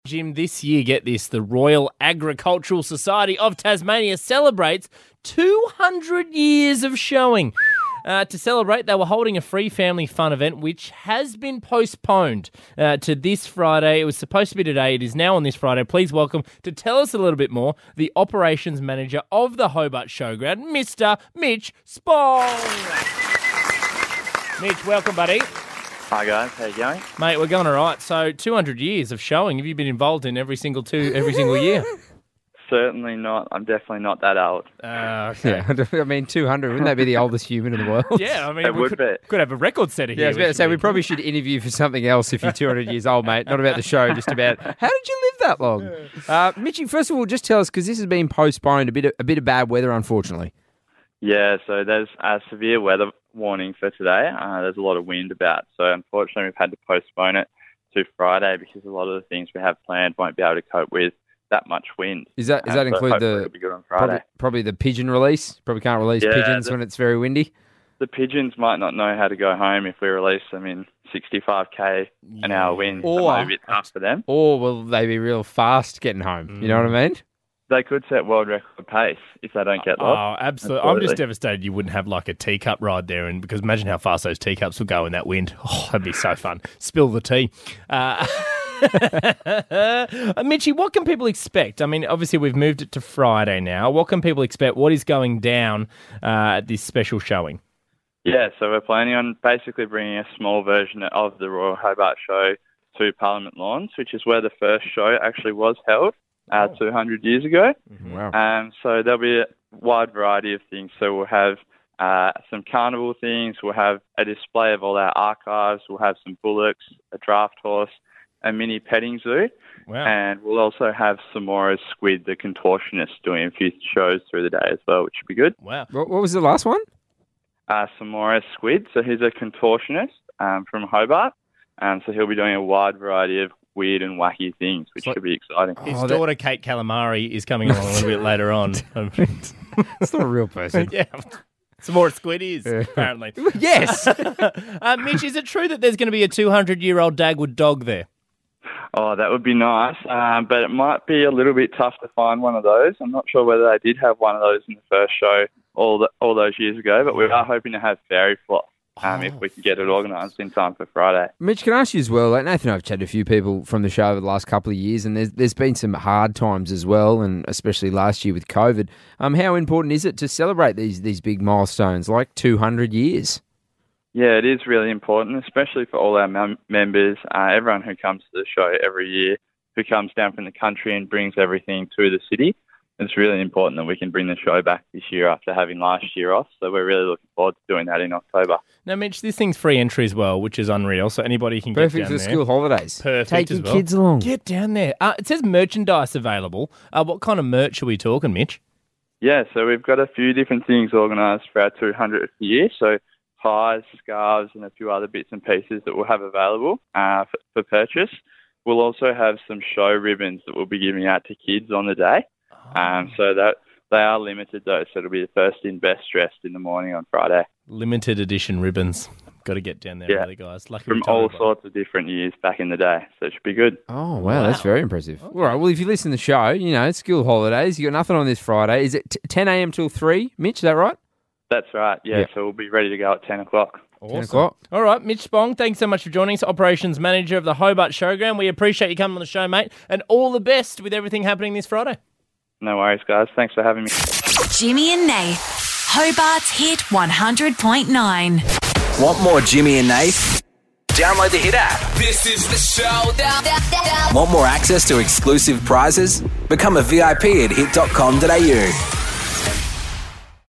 Jim, this year, get this, the Royal Agricultural Society of Tasmania celebrates 200 years of showing. To celebrate, they were holding a free family fun event, which has been postponed to this Friday. It was supposed to be today. It is now on this Friday. Please welcome, to tell us a little bit more, the operations manager of the Hobart Showground, Mr. Mitch Spong. Mitch, welcome, buddy. Hi guys, how you going? Mate, we're going all right. So 200 years of showing. Have you been involved in every single year? Certainly not. I'm definitely not that old. Okay. Yeah, I mean, 200, wouldn't that be the oldest human in the world? Yeah, I mean, It we would be. could have a record setter here. Yeah, I was about to say, we probably should interview for something else if you're 200 years old, mate. Not about the show, just about how did you live that long? Mitchie, first of all, just tell us, because this has been postponed, a bit of bad weather, unfortunately. Yeah, so there's a severe weather warning for today. There's a lot of wind about, so unfortunately we've had to postpone it to Friday because a lot of the things we have planned won't be able to cope with that much wind. Does that So include hopefully it'll be good on Friday. probably the pigeon release? Probably can't release Yeah, pigeons when it's very windy. The pigeons might not know how to go home if we release them in 65k an hour wind. So it might be a bit tough for them. Or will they be real fast getting home? You know what I mean? They could set world record pace if they don't get lost. Oh, absolutely. I'm just devastated you wouldn't have like a teacup ride there, and because imagine how fast those teacups would go in that wind. Oh, that'd be so fun. Spill the tea. Mitchie, what can people expect? I mean, obviously we've moved it to Friday now. What can people expect? What is going down at this special showing? Yeah, so we're planning on basically bringing a small version of the Royal Hobart Show to Parliament Lawns, which is where the first show actually was held 200 years ago. Wow. So there'll be a wide variety of things. So we'll have some carnival things. We'll have a display of all our archives. We'll have some bullocks, a draft horse, a mini petting zoo. Wow. And we'll also have Samora's Squid, the contortionist, doing a few shows through the day as well, which should be good. Wow. What was the last one? Samora's Squid. So he's a contortionist from Hobart. So he'll be doing a wide variety of weird and wacky things, which should be exciting. His daughter, Kate Calamari, is coming along a little bit later on. It's not a real person. Yeah. Some more squid is, apparently. Yes. Mitch, is it true that there's going to be a 200-year-old Dagwood dog there? Oh, that would be nice, but it might be a little bit tough to find one of those. I'm not sure whether they did have one of those in the first show all those years ago, but we are hoping to have fairy floss if we can get it organised in time for Friday. Mitch, can I ask you as well, like Nathan and I have chatted to a few people from the show over the last couple of years, and there's been some hard times as well, and especially last year with COVID. How important is it to celebrate these big milestones, like 200 years? Yeah, it is really important, especially for all our members, everyone who comes to the show every year, who comes down from the country and brings everything to the city. It's really important that we can bring the show back this year after having last year off. So we're really looking forward to doing that in October. Now, Mitch, this thing's free entry as well, which is unreal. So anybody can get down there. Perfect for school holidays. Perfect Take as your well. kids along. Get down there. It says merchandise available. What kind of merch are we talking, Mitch? Yeah, so we've got a few different things organised for our 200th year. So ties, scarves, and a few other bits and pieces that we'll have available for purchase. We'll also have some show ribbons that we'll be giving out to kids on the day. So that they are limited though, so it'll be the first in, best dressed in the morning on Friday. Limited edition ribbons. Got to get down there, really, guys. Lucky from all sorts of different years back in the day, so it should be good. Oh, wow, that's very impressive. Okay. All right, well, if you listen to the show, you know, it's school holidays. You got nothing on this Friday. Is it 10 a.m. till 3, Mitch, is that right? That's right, yeah. So we'll be ready to go at 10 o'clock. Awesome. 10 o'clock. All right, Mitch Spong, thanks so much for joining us, Operations Manager of the Hobart Showground. We appreciate you coming on the show, mate, and all the best with everything happening this Friday. No worries, guys. Thanks for having me. Jimmy and Nath, Hobart's Hit 100.9. Want more Jimmy and Nath? Download the Hit app. This is the show. Want more access to exclusive prizes? Become a VIP at hit.com.au.